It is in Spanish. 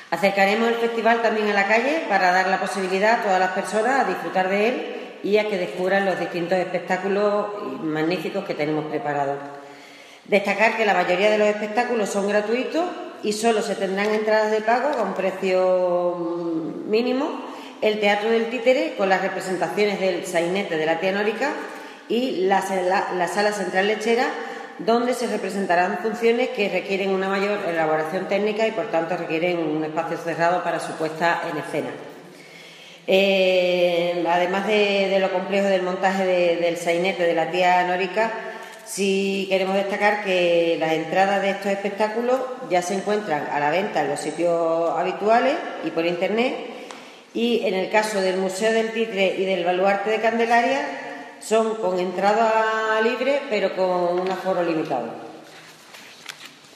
Acercaremos el festival también a la calle para dar la posibilidad a todas las personas a disfrutar de él y a que descubran los distintos espectáculos magníficos que tenemos preparados. Destacar que la mayoría de los espectáculos son gratuitos y solo se tendrán entradas de pago a un precio mínimo: el Teatro del Títere, con las representaciones del sainete de la tía Nórica, y la Sala Central Lechera, donde se representarán funciones que requieren una mayor elaboración técnica y, por tanto, requieren un espacio cerrado para su puesta en escena. Además de lo complejo del montaje del sainete de la tía Nórica, sí queremos destacar que las entradas de estos espectáculos ya se encuentran a la venta en los sitios habituales y por internet, y en el caso del Museo del Títere y del Baluarte de Candelaria son con entrada libre pero con un aforo limitado.